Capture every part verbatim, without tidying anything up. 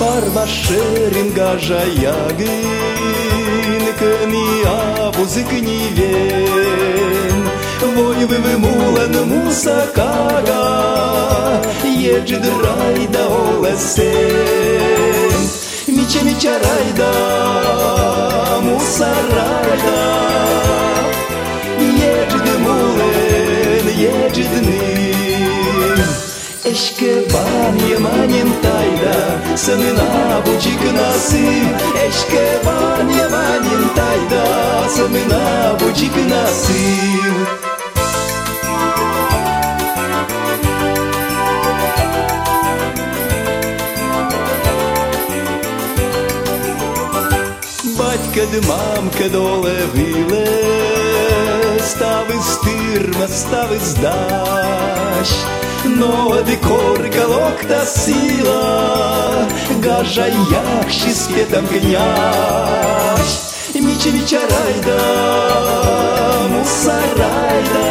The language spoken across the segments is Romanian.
Парбашерин гажаягин, кния бузыкнивен, вой вывымулан мусакага, еджид райда олесен. Мича мича райда, муса райда, еджид мулен, еджид ним. Eşke ban yemanin tayda, sımına bucik nasip. Eşke ban yemanin tayda, sımına bucik nasip. Батька д мамка доле виле, стави стирма, стави здаш. Но де корка локта сила, гажа якши спетам князь. Мича мича райда, муса райда,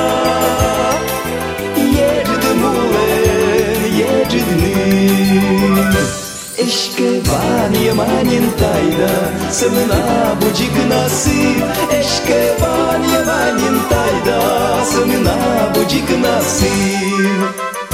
еджид мулен, еджид ним. Eşke van yemanin tayda, sımına bucik nasip. Eşke van yemanin tayda, sımına bucik nasip.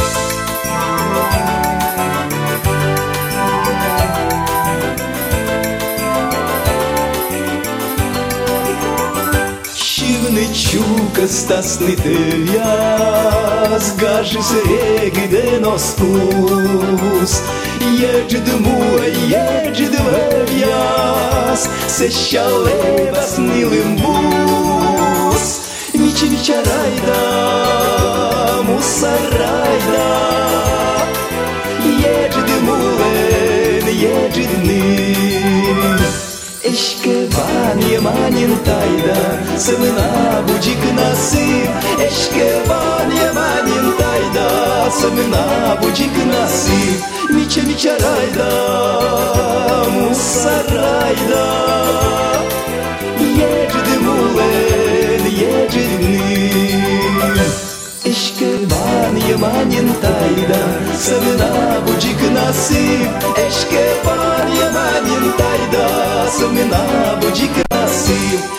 Чука стасни тевяз, гажи срегиде носкус. Еджид муе, еджид вевяз, се щалева снилим бус. Мича мича райда, муса райда, еджид мулен, еджид ним. Eşke van yemanin tayda, sımına bucik nasip. Eşke van yemanin tayda, sımına bucik nasip. Miça miça rayda, musa rayda, yeccid mulen, yeccid nim. Eşke van yemanin tayda, sımına bucik nasip. Eşke van yemanin tayda, sımına bucik nasip.